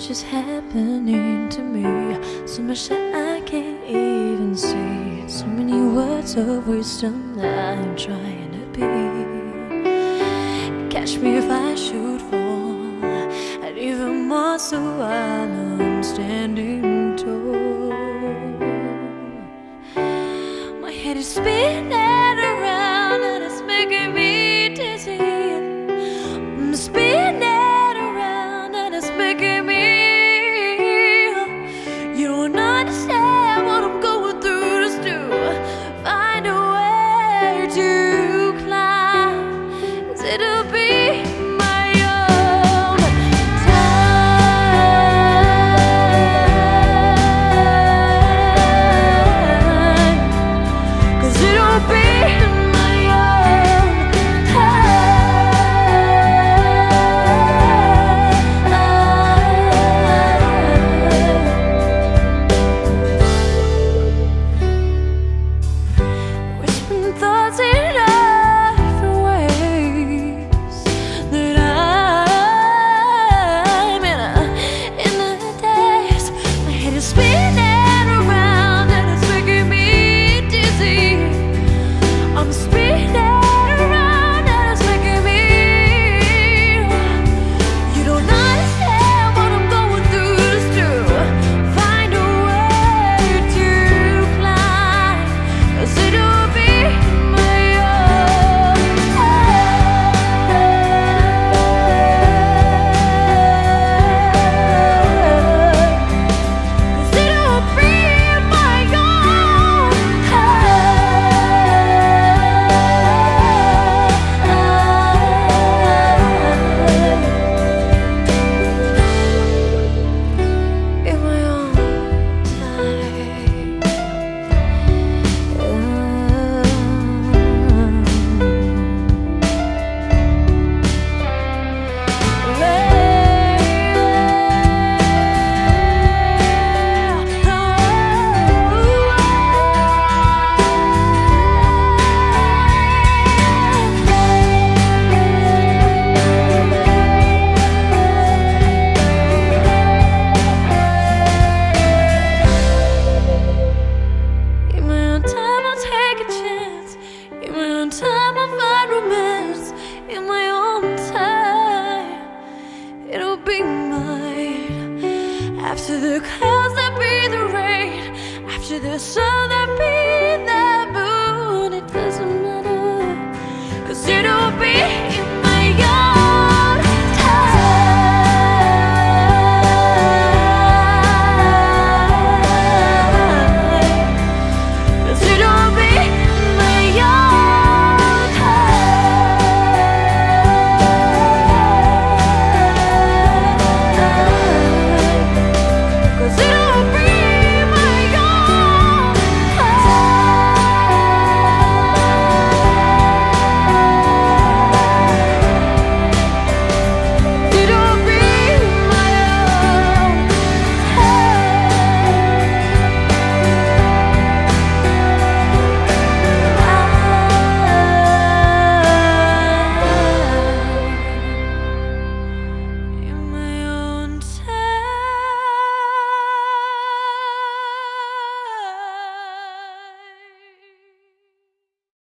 much is happening to me, so much that I can't even see. So many words of wisdom that I'm trying to be. Catch me if I should fall, and even more so while I'm standing tall. My head is spinning around and it's making me dizzy. I'm spinning around and it's making me. You don't understand what I'm going through. Just to find a way to climb. It'll be my own time, 'cause it'll be my own time. Whispering thoughts in different ways that I'm in the days. My head is spinning